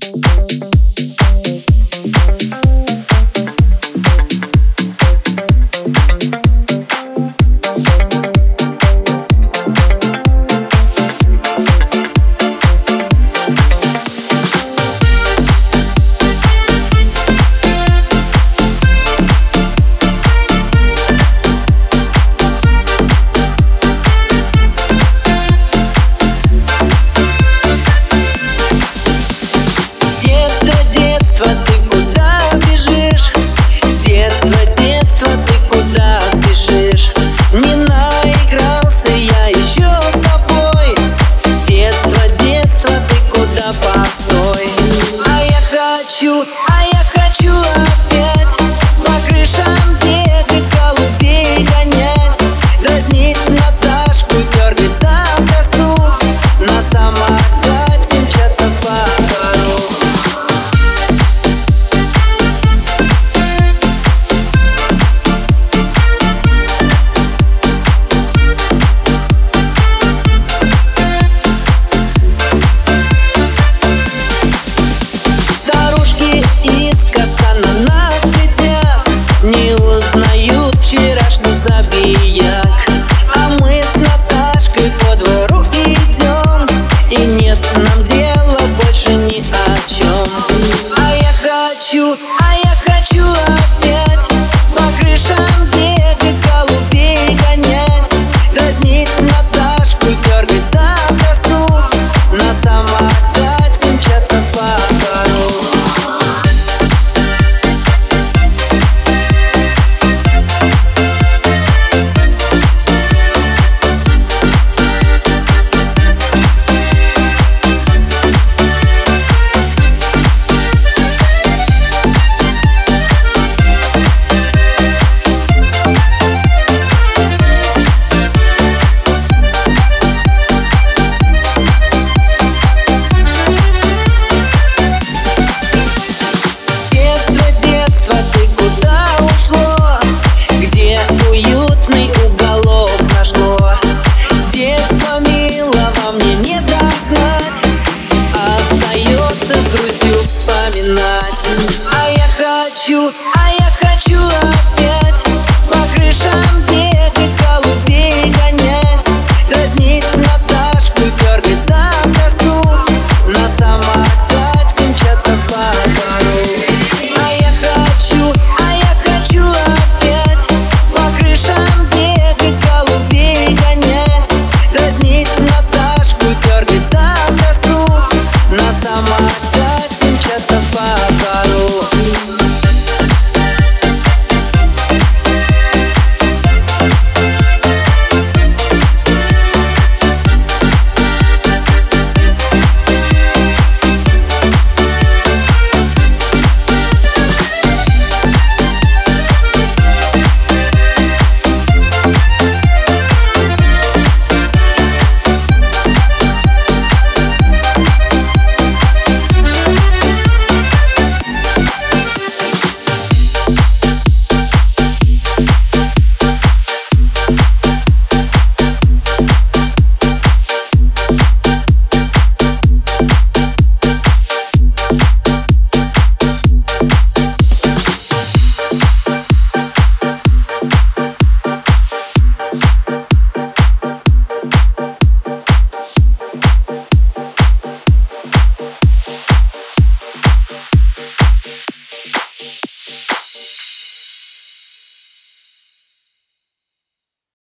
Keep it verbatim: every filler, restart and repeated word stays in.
А я хочу опять по крышам бегать, голубей гонять, дразнить Наташку, дергать за косу, на самокате мчаться по двору. Искоса на нас глядят, не узнают вчерашних забияк. А мы с Наташкой по двору идем, и нет нам дела больше ни о чем. А я хочу, а я хочу опять по крышам бегать, голубей гонять, дразнить Наташку, дергать за косу, на самокате мчаться по двору. А я хочу, а я